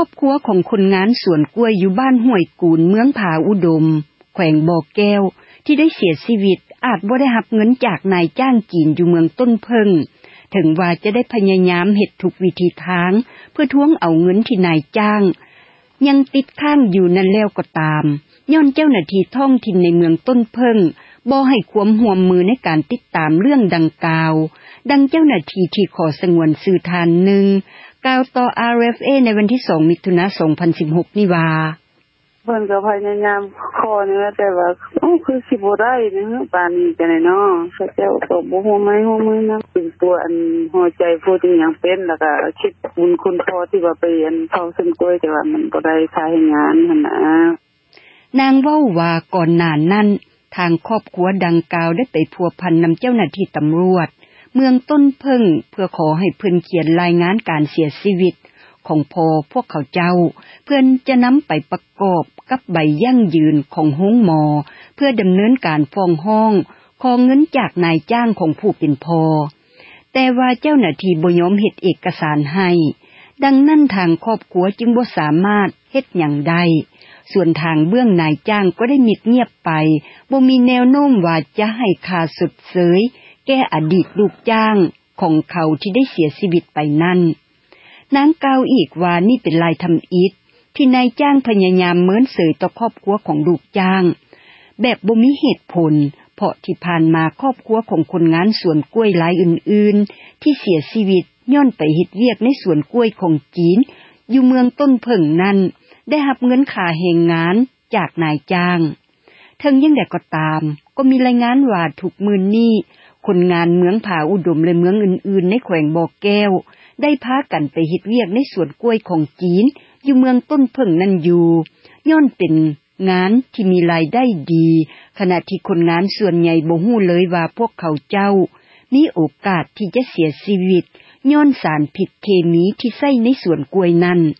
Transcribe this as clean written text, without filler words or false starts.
อบครัวของคนงานสวนกล้วยอยู่บ้านห้วยกูนเมืองผาอุดมแขวงบ่อแก้วที่ได้เสียชีวิตอาจบ่ได้รับเงินจากนายจ้างจีนอยู่เมืองต้นเพิ่งถึงว่าจะได้พยายามเฮ็ดทุกวิธีทางเพื่อทวงเอาเงินที่นายจ้างยังติดข้างอยู่นั่นแล้วก็ตามย้อนเจ้าหน้าที่ท้องถิ่นในเมืองต้นเพิ่งบ่ให้ความร่วมมือในการติดตามเรื่องดังกล่าวดังเจ้าหน้าที่ที่ขอสงวนสื่อทานหนึ่งกล่าวต่อ RFA ในวันที่2มิถุนายน2016นี้ว่าเพิ่นก็พยายามขอนี่แต่ว่าคือสิบ่ได้นะปานนี้จังได๋เนาะเขาเจ้าก็บ่ฮู้ไม้ฮู้มือนำเป็นตัวอันหัวใจผู้ที่ยังเป็นแล้วก็คิดบุญคุณพ่อที่ว่าไปอันเข้าซึ่งกล้วยแต่ว่ามันบ่ได้ค่าให้งานหั่นน่ะนางเว้าว่าก่อนหน้านั้นทางครอบครัวดังกล่าวได้ไปพัวพันนำเจ้าหน้าที่ตำรวจเมืองต้นเพิ่งเพื่อขอให้เพิ่นเขียนรายงานการเสียชีวิตของพวกเขาเจ้าเพื่อนจะนำไปประกอบกับใบยั่งยืนของโรงหมอเพื่อดำเนินการฟ้องร้องขอเงินจากนายจ้างของผู้เป็นพ่อแต่ว่าเจ้าหน้าที่บ่ยอมเฮ็ดเอกสารให้ดังนั้นทางครอบครัวจึงบ่สามารถเฮ็ดหยังได้ส่วนทางเบื้องนายจ้างก็ได้มิดเงียบไปบ่มีแนวโน้มว่าจะให้ค่าสดเสยแก้อดีตลูกจ้างของเขาที่ได้เสียชีวิตไปนั่นนางกล่าวอีกว่านี่เป็นลายทำอิฐที่นายจ้างพยายามเมินเสยต่อครอบครัวของลูกจ้างแบบบ่มีเหตุผลเพราะที่ผ่านมาครอบครัวของคนงานสวนกล้วยหลายอื่นๆที่เสียชีวิตย้อนไปเฮ็ดเวียกในสวนกล้วยของจีนอยู่เมืองต้นเพิ่งนั้นได้รับเงินค่าแรงงานจากนายจ้างถึงยังไดก็ตามก็มีรายงานว่าทุกมื้อนี้คนงานเมืองผาอุดมและเมืองอื่นๆในแขวงบ่อแก้วได้พากันไปเฮ็ดเวียกในสวนกล้วยของจีนอยู่เมืองต้นเพิ่งนั่นอยู่ย้อนเป็นงานที่มีรายได้ดีขณะที่คนงานส่วนใหญ่บ่ฮู้เลยว่าพวกเขาเจ้ามีโอกาสที่จะเสียชีวิตย้อนสารพิษเคมีที่ใช้ในสวนกล้วยนั้น